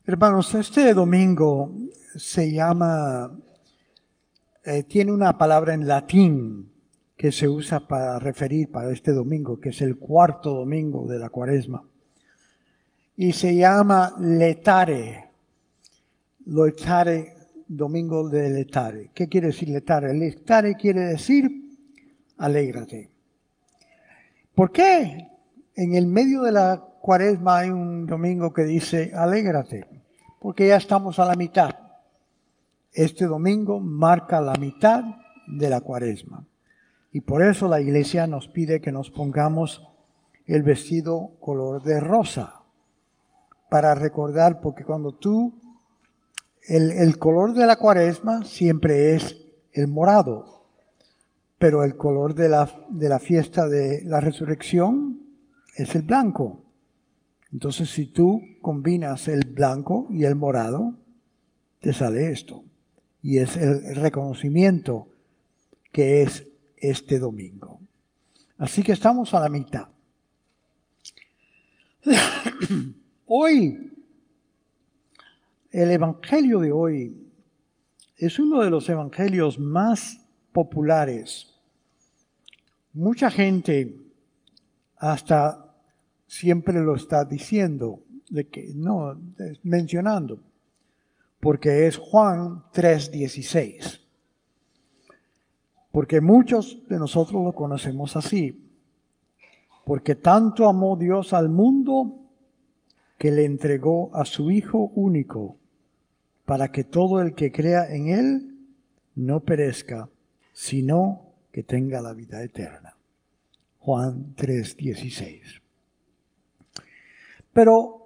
Hermanos, este domingo tiene una palabra en latín que se usa para referir para este domingo, que es el cuarto domingo de la Cuaresma. Y se llama letare. Letare, domingo de letare. ¿Qué quiere decir letare? Letare quiere decir alégrate. ¿Por qué en el medio de la Cuaresma hay un domingo que dice alégrate? Porque ya estamos a la mitad. Este domingo marca la mitad de la Cuaresma. Y por eso la iglesia nos pide que nos pongamos el vestido color de rosa. Para recordar, porque cuando el color de la Cuaresma siempre es el morado. Pero el color de la fiesta de la resurrección es el blanco. Entonces, si tú combinas el blanco y el morado, te sale esto. Y es el reconocimiento que es este domingo. Así que estamos a la mitad. Hoy, el evangelio de hoy es uno de los evangelios más populares. Mucha gente hasta siempre lo está diciendo, mencionando, porque es Juan 3:16. Porque muchos de nosotros lo conocemos así. Porque tanto amó Dios al mundo que le entregó a su Hijo único, para que todo el que crea en Él no perezca, sino que tenga la vida eterna. Juan 3:16. Pero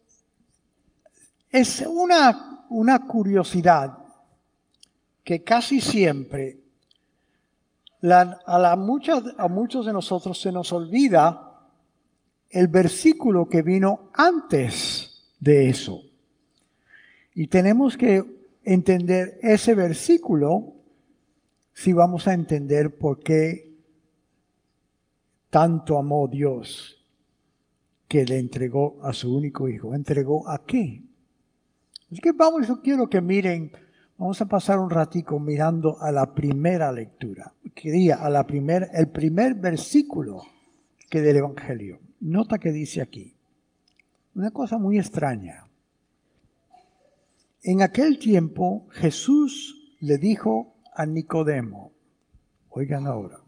es una curiosidad que casi siempre a muchos de nosotros se nos olvida el versículo que vino antes de eso. Y tenemos que entender ese versículo si vamos a entender por qué tanto amó Dios que le entregó a su único Hijo. ¿Entregó a qué? Es que yo quiero que miren, vamos a pasar un ratico mirando a la primera lectura. El primer versículo que del Evangelio. Nota que dice aquí, una cosa muy extraña. En aquel tiempo Jesús le dijo a Nicodemo, oigan ahora,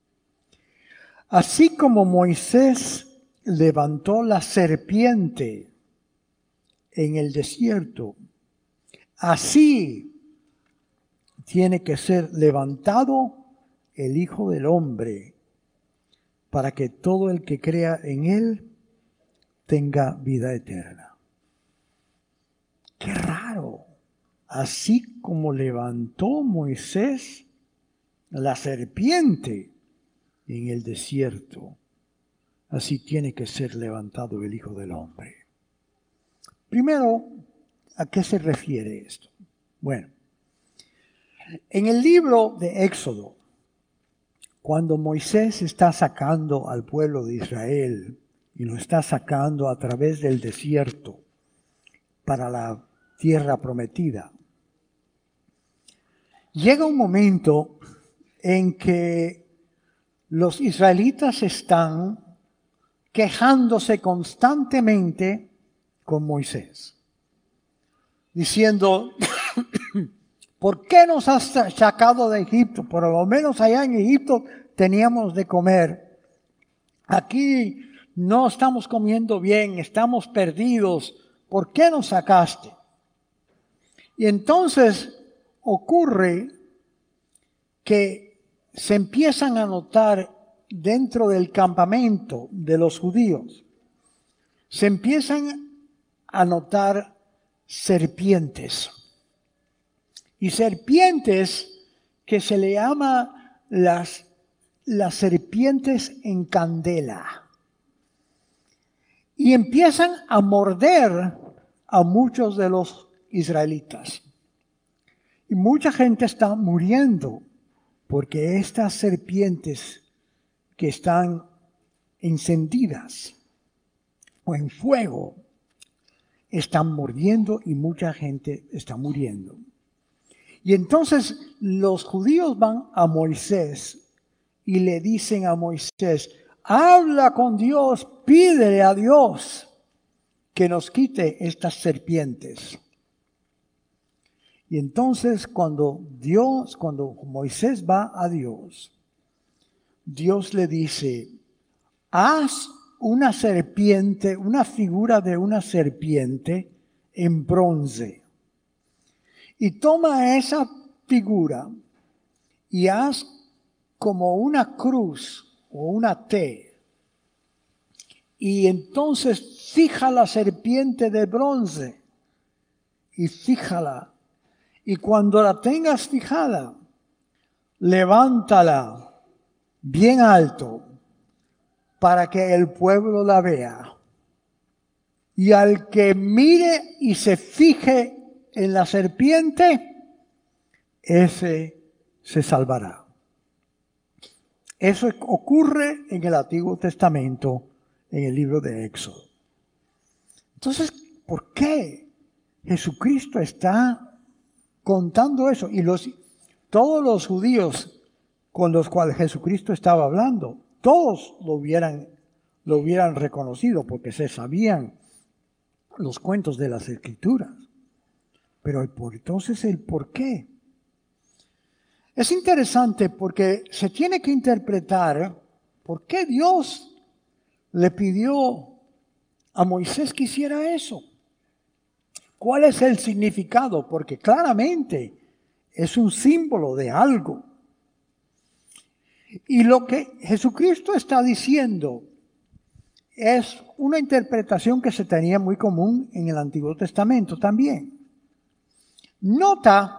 así como Moisés levantó la serpiente en el desierto, así tiene que ser levantado el Hijo del Hombre, para que todo el que crea en Él tenga vida eterna. ¡Qué raro! Así como levantó Moisés la serpiente en el desierto, así tiene que ser levantado el Hijo del Hombre. Primero, ¿a qué se refiere esto? Bueno, en el libro de Éxodo, cuando Moisés está sacando al pueblo de Israel y lo está sacando a través del desierto para la tierra prometida, llega un momento en que los israelitas están quejándose constantemente con Moisés, diciendo, ¿por qué nos has sacado de Egipto? Por lo menos allá en Egipto teníamos de comer. Aquí no estamos comiendo bien, estamos perdidos. ¿Por qué nos sacaste? Y entonces ocurre que se empiezan a notar dentro del campamento de los judíos, se empiezan a notar serpientes. Y serpientes que se le llama las serpientes en candela. Y empiezan a morder a muchos de los israelitas. Y mucha gente está muriendo porque estas serpientes que están encendidas o en fuego están mordiendo y mucha gente está muriendo. Y entonces los judíos van a Moisés y le dicen a Moisés, habla con Dios, pídele a Dios que nos quite estas serpientes. Y entonces cuando Moisés va a Dios, Dios le dice, haz una serpiente, una figura de una serpiente en bronce. Y toma esa figura y haz como una cruz o una T. Y entonces fija la serpiente de bronce y fíjala. Y cuando la tengas fijada, levántala bien alto para que el pueblo la vea. Y al que mire y se fije en la serpiente, ese se salvará. Eso ocurre en el Antiguo Testamento, en el libro de Éxodo. Entonces, ¿por qué Jesucristo está contando eso? Y todos los judíos con los cuales Jesucristo estaba hablando, todos lo hubieran reconocido porque se sabían los cuentos de las Escrituras. Pero entonces el por qué. Es interesante porque se tiene que interpretar por qué Dios le pidió a Moisés que hiciera eso. ¿Cuál es el significado? Porque claramente es un símbolo de algo. Y lo que Jesucristo está diciendo es una interpretación que se tenía muy común en el Antiguo Testamento también. Nota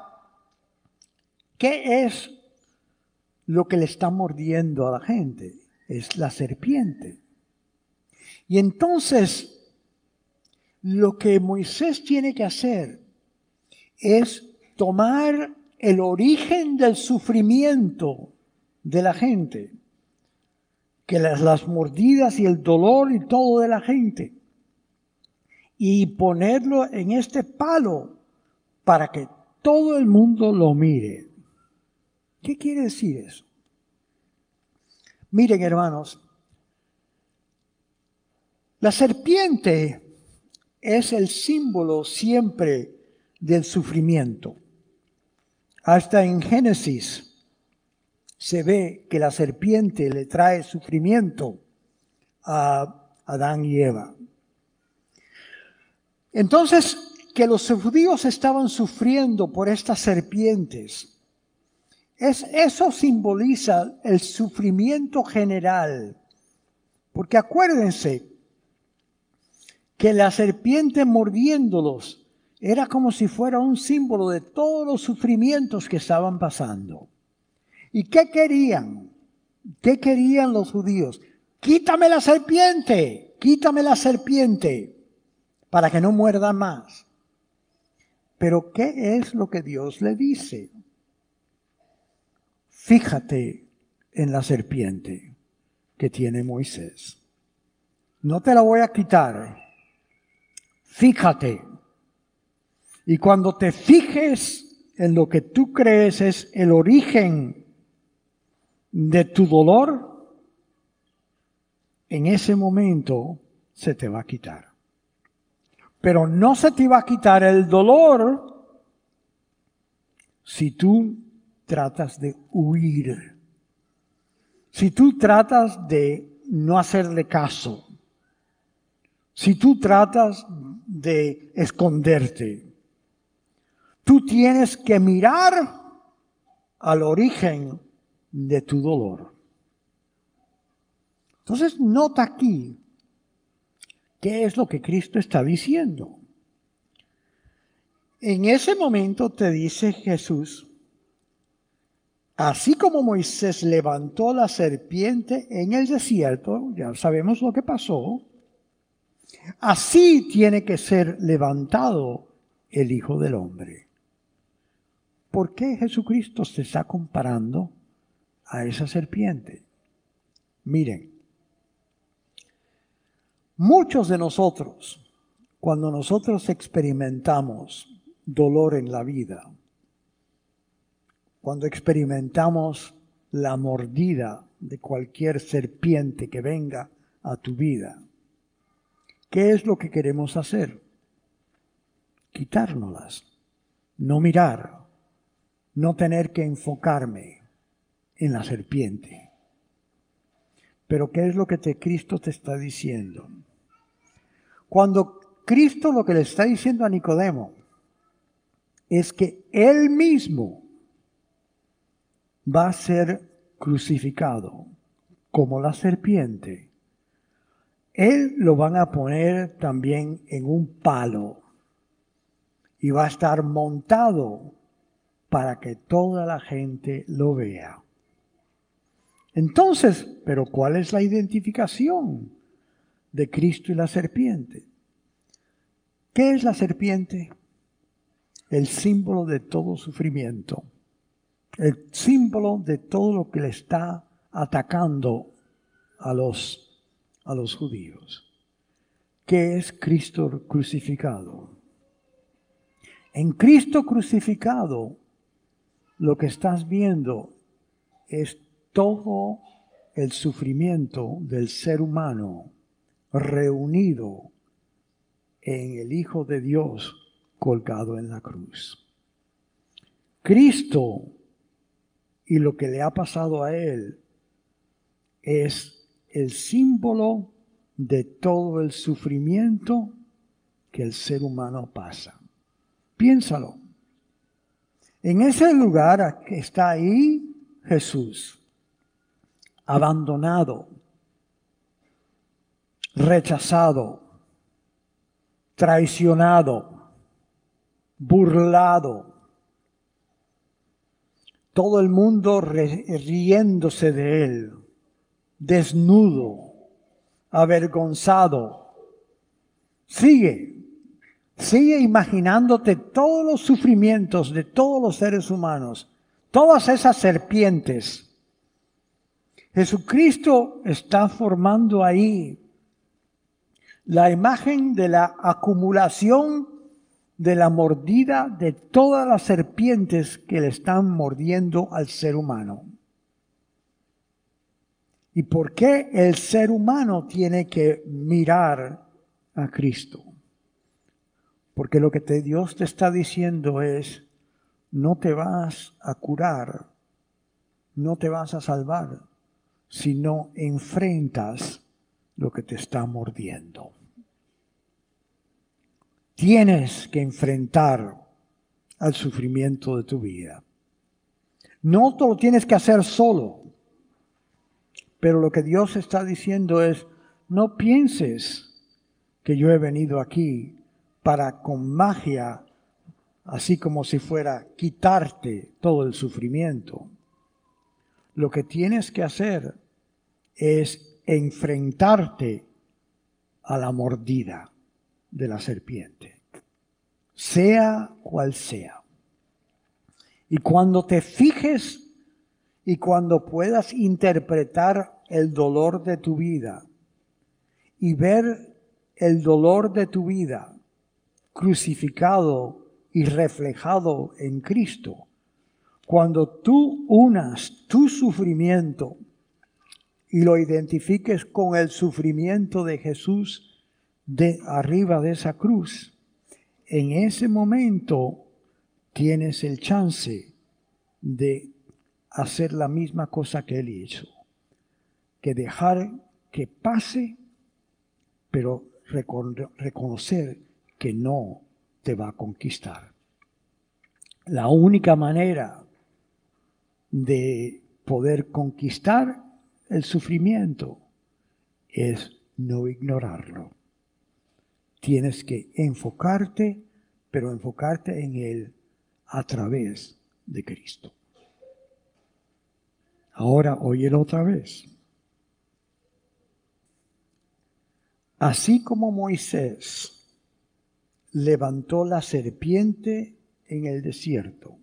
qué es lo que le está mordiendo a la gente. Es la serpiente. Y entonces, lo que Moisés tiene que hacer es tomar el origen del sufrimiento de la gente, que las mordidas y el dolor y todo de la gente, y ponerlo en este palo para que todo el mundo lo mire. ¿Qué quiere decir eso? Miren, hermanos, la serpiente es el símbolo siempre del sufrimiento. Hasta en Génesis se ve que la serpiente le trae sufrimiento a Adán y Eva. Entonces, que los judíos estaban sufriendo por estas serpientes, eso simboliza el sufrimiento general. Porque acuérdense que la serpiente mordiéndolos era como si fuera un símbolo de todos los sufrimientos que estaban pasando. ¿Y qué querían? ¿Qué querían los judíos? Quítame la serpiente para que no muerda más. Pero ¿qué es lo que Dios le dice? Fíjate en la serpiente que tiene Moisés. No te la voy a quitar. Fíjate. Y cuando te fijes en lo que tú crees es el origen de tu dolor, en ese momento se te va a quitar. Pero no se te va a quitar el dolor si tú tratas de huir. Si tú tratas de no hacerle caso. Si tú tratas de esconderte. Tú tienes que mirar al origen de tu dolor. Entonces, nota aquí qué es lo que Cristo está diciendo. En ese momento te dice Jesús, así como Moisés levantó la serpiente en el desierto, ya sabemos lo que pasó, así tiene que ser levantado el Hijo del Hombre. ¿Por qué Jesucristo se está comparando a esa serpiente? Miren, muchos de nosotros, Cuando nosotros experimentamos dolor en la vida, cuando experimentamos la mordida de cualquier serpiente que venga a tu vida, ¿qué es lo que queremos hacer? Quitárnoslas, no mirar, no tener que enfocarme en la serpiente. Pero ¿qué es lo que Cristo te está diciendo? Cuando Cristo lo que le está diciendo a Nicodemo es que Él mismo va a ser crucificado como la serpiente. Él lo van a poner también en un palo y va a estar montado para que toda la gente lo vea. Entonces, ¿pero cuál es la identificación de Cristo y la serpiente? ¿Qué es la serpiente? El símbolo de todo sufrimiento, el símbolo de todo lo que le está atacando a los judíos. ¿Qué es Cristo crucificado? En Cristo crucificado, lo que estás viendo es todo el sufrimiento del ser humano reunido en el Hijo de Dios colgado en la cruz. Cristo y lo que le ha pasado a Él es el símbolo de todo el sufrimiento que el ser humano pasa. Piénsalo. En ese lugar que está ahí Jesús, abandonado, rechazado, traicionado, burlado, todo el mundo riéndose de él, desnudo, avergonzado. Sigue imaginándote todos los sufrimientos de todos los seres humanos, todas esas serpientes. Jesucristo está formando ahí la imagen de la acumulación de la mordida de todas las serpientes que le están mordiendo al ser humano. ¿Y por qué el ser humano tiene que mirar a Cristo? Porque lo que Dios te está diciendo es, no te vas a curar, no te vas a salvar, si no enfrentas lo que te está mordiendo. Tienes que enfrentar al sufrimiento de tu vida. No te lo tienes que hacer solo, pero lo que Dios está diciendo es, no pienses que yo he venido aquí para con magia, así como si fuera quitarte todo el sufrimiento. Lo que tienes que hacer es enfrentarte a la mordida de la serpiente, sea cual sea. Y cuando te fijes y cuando puedas interpretar el dolor de tu vida y ver el dolor de tu vida crucificado y reflejado en Cristo, cuando tú unas tu sufrimiento y lo identifiques con el sufrimiento de Jesús de arriba de esa cruz, en ese momento tienes el chance de hacer la misma cosa que Él hizo, que dejar que pase, pero reconocer que no te va a conquistar. La única manera de poder conquistar el sufrimiento es no ignorarlo. Tienes que enfocarte, pero enfocarte en Él a través de Cristo. Ahora, óyelo otra vez. Así como Moisés levantó la serpiente en el desierto.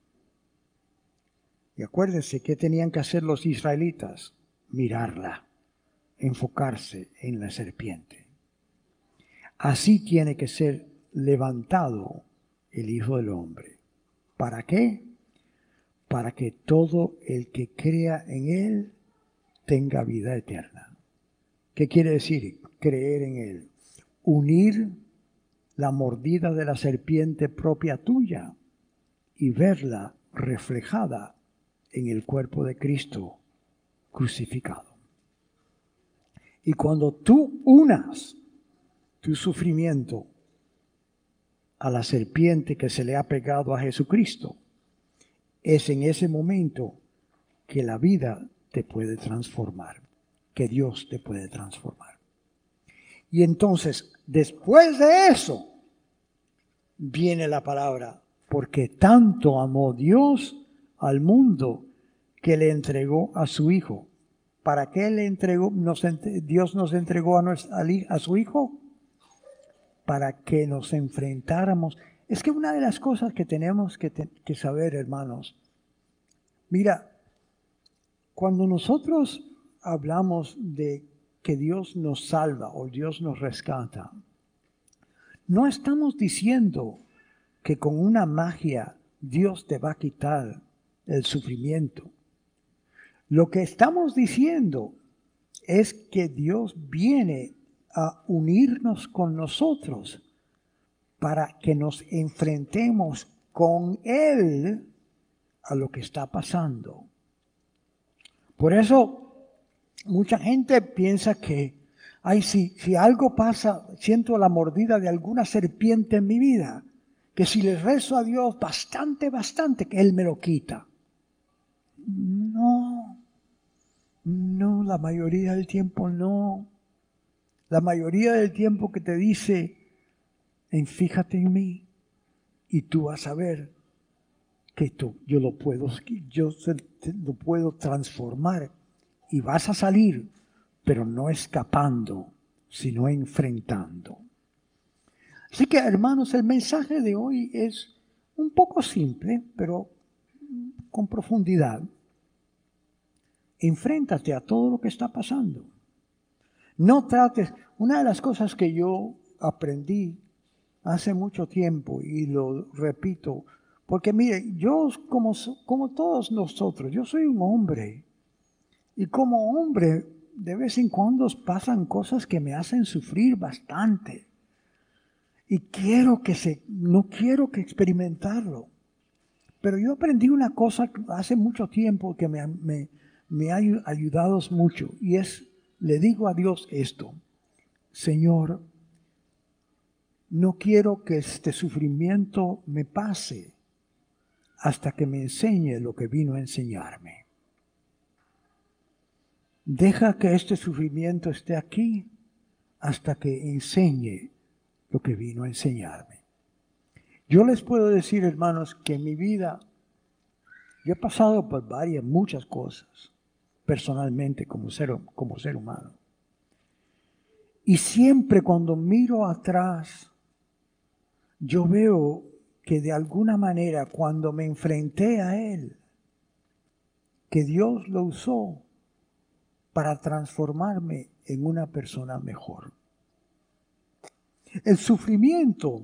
Y acuérdense, ¿qué tenían que hacer los israelitas? Mirarla, enfocarse en la serpiente. así tiene que ser levantado el Hijo del Hombre. ¿Para qué? Para que todo el que crea en Él tenga vida eterna. ¿Qué quiere decir creer en Él? Unir la mordida de la serpiente propia tuya y verla reflejada en el cuerpo de Cristo crucificado. Y cuando tú unas tu sufrimiento a la serpiente que se le ha pegado a Jesucristo, es en ese momento que la vida te puede transformar, que Dios te puede transformar. Y entonces, después de eso, viene la palabra, porque tanto amó Dios al mundo que le entregó a su Hijo. ¿Para qué le entregó? Dios nos entregó a su Hijo para que nos enfrentáramos. Es que una de las cosas que tenemos que saber, hermanos, mira, cuando nosotros hablamos de que Dios nos salva o Dios nos rescata, no estamos diciendo que con una magia Dios te va a quitar el sufrimiento. Lo que estamos diciendo es que Dios viene a unirnos con nosotros para que nos enfrentemos con Él a lo que está pasando. Por eso mucha gente piensa que, ay, si algo pasa, siento la mordida de alguna serpiente en mi vida, que si le rezo a Dios bastante, que Él me lo quita. No, la mayoría del tiempo no. La mayoría del tiempo que te dice, fíjate en mí, y tú vas a ver que yo lo puedo transformar, y vas a salir, pero no escapando, sino enfrentando. Así que, hermanos, el mensaje de hoy es un poco simple, pero con profundidad. Enfréntate a todo lo que está pasando. No trates. Una de las cosas que yo aprendí hace mucho tiempo, y lo repito, porque mire, yo como todos nosotros, yo soy un hombre. Y como hombre, de vez en cuando pasan cosas que me hacen sufrir bastante. Y no quiero que experimentarlo. Pero yo aprendí una cosa hace mucho tiempo que me ha ayudado mucho. Y le digo a Dios esto: Señor, no quiero que este sufrimiento me pase hasta que me enseñe lo que vino a enseñarme. Deja que este sufrimiento esté aquí hasta que enseñe lo que vino a enseñarme. Yo les puedo decir, hermanos, que en mi vida yo he pasado por muchas cosas, personalmente como ser humano. Y siempre cuando miro atrás, yo veo que de alguna manera cuando me enfrenté a Él, que Dios lo usó para transformarme en una persona mejor. El sufrimiento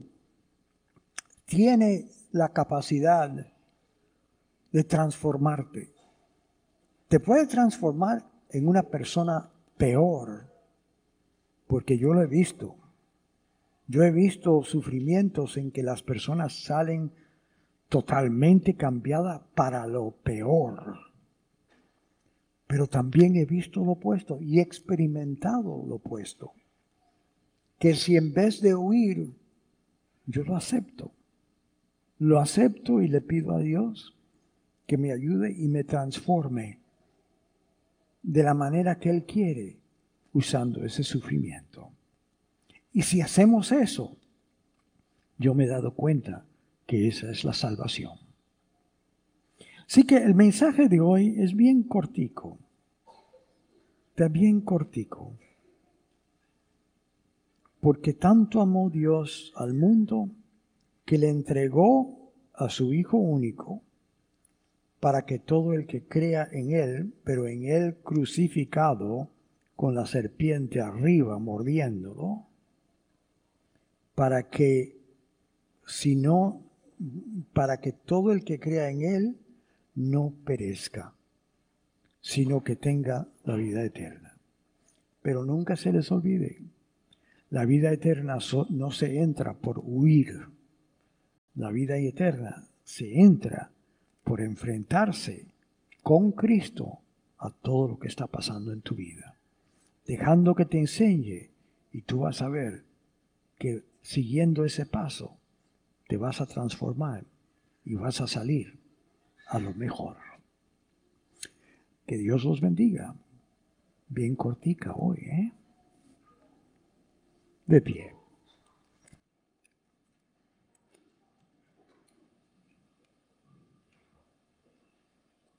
tiene la capacidad de transformarte. Te puede transformar en una persona peor, porque yo lo he visto. Yo he visto sufrimientos en que las personas salen totalmente cambiadas para lo peor. Pero también he visto lo opuesto y he experimentado lo opuesto. Que si en vez de huir, yo lo acepto. Lo acepto y le pido a Dios que me ayude y me transforme de la manera que Él quiere, usando ese sufrimiento. Y si hacemos eso, yo me he dado cuenta que esa es la salvación. Así que el mensaje de hoy es bien cortico. Está bien cortico. Porque tanto amó Dios al mundo que le entregó a su Hijo único, para que todo el que crea en Él, pero en Él crucificado, con la serpiente arriba mordiéndolo, para que para que todo el que crea en Él no perezca, sino que tenga la vida eterna. Pero nunca se les olvide, la vida eterna no se entra por huir. La vida eterna se entra por enfrentarse con Cristo a todo lo que está pasando en tu vida, dejando que te enseñe, y tú vas a ver que siguiendo ese paso te vas a transformar y vas a salir a lo mejor. Que Dios los bendiga. Bien cortica hoy, ¿eh? De pie.